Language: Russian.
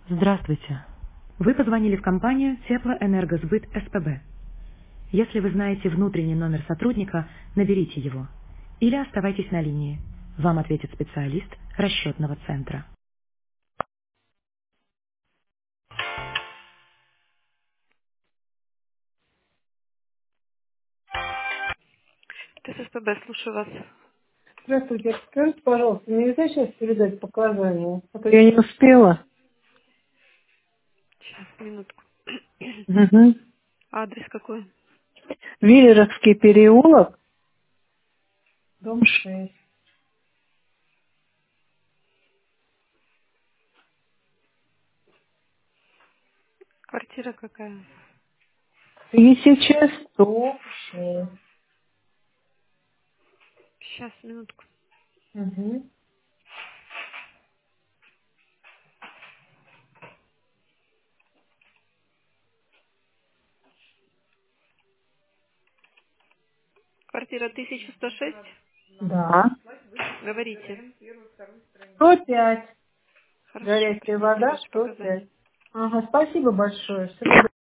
Здравствуйте. Вы позвонили в компанию Теплоэнергосбыт СПБ. Если вы знаете внутренний номер сотрудника, наберите его. Или оставайтесь на линии. Вам ответит специалист расчетного центра. ТССПБ, слушаю вас. Здравствуйте. Скажите, пожалуйста, нельзя сейчас передать показания? А то я не успела. Сейчас, минутку. Угу. Адрес какой? Виллеровский переулок, дом 6. Квартира какая? 1106. Сейчас, минутку. Угу. Квартира 1106? Да. Говорите. 105. Хорошо, Горячая примите вода ваши показания. 105. Ага, спасибо большое. Всего